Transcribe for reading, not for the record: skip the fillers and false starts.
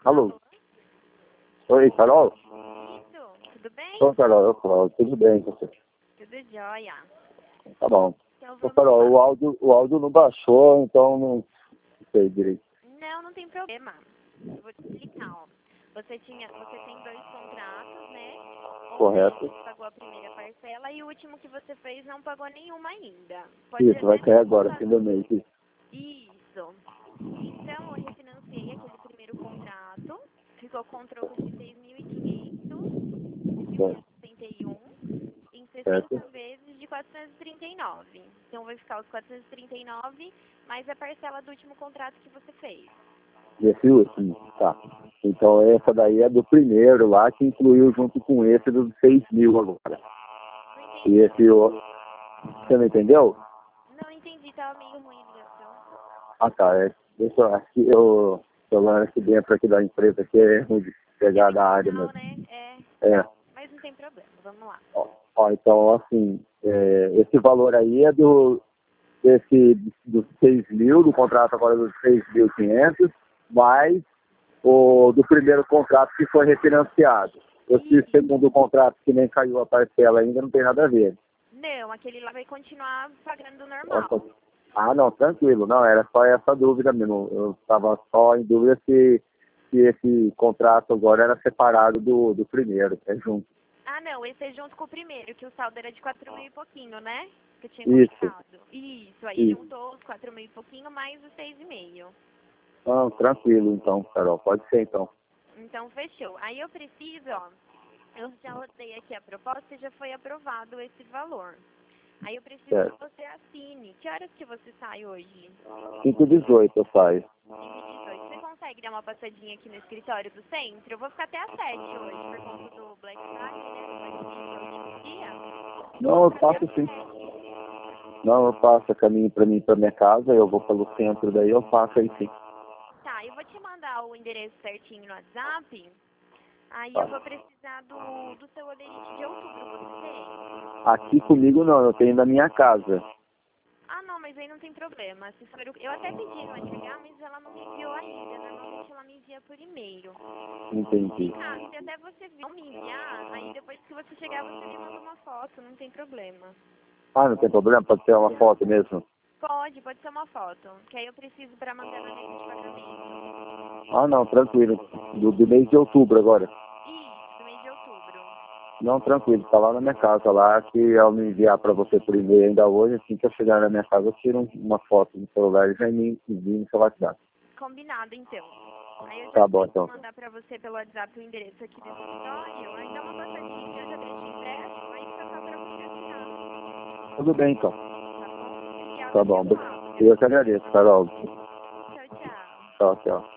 Alô? Oi, Carol? Isso, tudo bem? Ô, Carol, eu falo, tudo bem com você? Tudo jóia. Tá bom. Então Ô, vamos Carol, lá. o áudio não baixou, então não sei direito. Não tem problema. Eu vou te explicar, ó. Você tem 2 contratos, né? Correto. Você pagou a primeira parcela e o último que você fez não pagou nenhuma ainda. Pode Isso, vai até cair agora, contar. fim do mês. Isso. Isso. Então, eu refinanciei aquele primeiro contrato. Ficou com troco de 6.500 Certo. 61 em 60 Certo. vezes de 439. Então vai ficar os 439 mais a parcela do último contrato que você fez. Esse último, tá. Então essa daí é do primeiro lá, que incluiu junto com esse dos 6.000 agora. Não E entendi. esse outro, você não entendeu? Não entendi, tava meio ruim a ligação. Ah, tá, deixa eu, aqui, eu celular aqui dentro aqui da empresa, que é ruim de pegar da área Não, mesmo. né? É. Mas não tem problema, vamos lá. Ó, então, assim, esse valor aí é dos 6.000, do contrato agora dos 6.500, mais o do primeiro contrato que foi refinanciado. Esse segundo contrato que nem caiu a parcela ainda não tem nada a ver. Não, aquele lá vai continuar pagando normal. Nossa. Ah, não, tranquilo, não, era só essa dúvida mesmo. Eu estava só em dúvida se esse contrato agora era separado do primeiro, é junto. Ah, não, esse é junto com o primeiro, que o saldo era de 4.000 e pouquinho, né? Que eu tinha Isso. comentado. Isso, aí Isso. juntou os 4.000 e pouquinho mais os 6,5. Não, tranquilo então, Carol, pode ser então. Então, fechou. Aí eu preciso, ó, eu já rodei aqui a proposta e já foi aprovado esse valor. Aí eu preciso Certo. que você assine. Que horas que você sai hoje? 5h18 eu saio. 5h18. Você consegue dar uma passadinha aqui no escritório do centro? Eu vou ficar até às 7 hoje, por conta do Black Friday, né? Do Black Friday, que é o último dia. Não, eu Vou ficar até passo às sim. 7. Não, eu passo caminho pra minha casa, eu vou pelo centro, daí eu passo aí sim. Tá, eu vou te mandar o endereço certinho no WhatsApp. Aí Tá. eu vou precisar do seu olerite de outubro, você tem? Aqui comigo não, eu tenho na minha casa. Ah, não, mas aí não tem problema. Se for eu até pedi pra entregar, mas ela não me enviou ainda. Normalmente ela me envia por e-mail. Entendi. Ah, se até você não me enviar, aí depois que você chegar você me manda uma foto, não tem problema. Ah, não tem problema, pode ser uma foto mesmo? Pode ser uma foto, que aí eu preciso pra mandar na lista de pagamento. Ah, não, tranquilo. Do mês de outubro agora. Isso, do mês de outubro. Não, tranquilo, tá lá na minha casa lá, que eu me enviar pra você por e-mail ainda hoje, assim que eu chegar na minha casa, eu tiro uma foto no celular e já me envio no seu WhatsApp. Combinado, então. Aí eu já Tá bom, vou então. mandar pra você pelo WhatsApp o endereço aqui do escritório. Aí dá uma passadinha, eu já deixo impresso, aí fica só pra você assinar. Tudo bem, então. Tá bom? Tá bom. Eu que agradeço, Carol. Tchau, tchau. Tchau, tchau.